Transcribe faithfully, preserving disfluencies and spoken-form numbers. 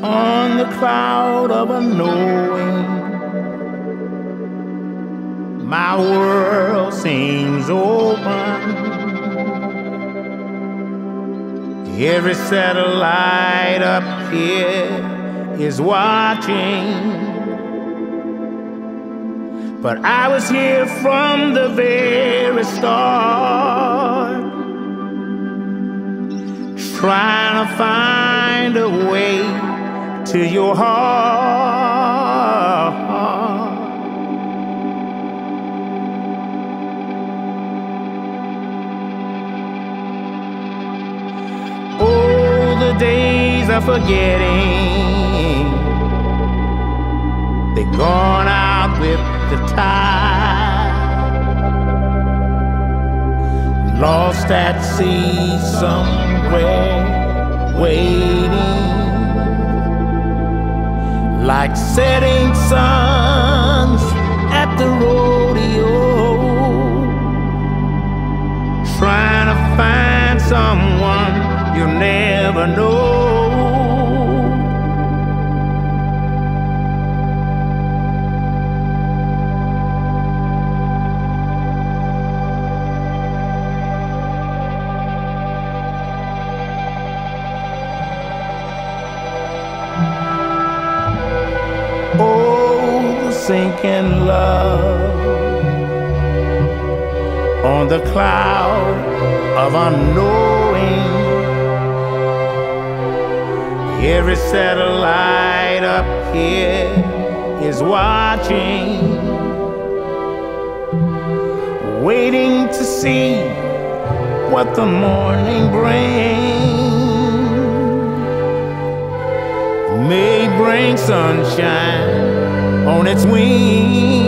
on the cloud of unknowing. My world seems open. Every satellite up here is watching. But I was here from the very start, trying to find a way to your heart. Oh, the days of forgetting, they're gone out with the tide. Lost at sea somewhere, waiting, like setting suns at the rodeo, trying to find someone you'll never know. Oh, the sinking love on the cloud of unknowing. Every satellite up here is watching, waiting to see what the morning brings. May bring sunshine on its wings.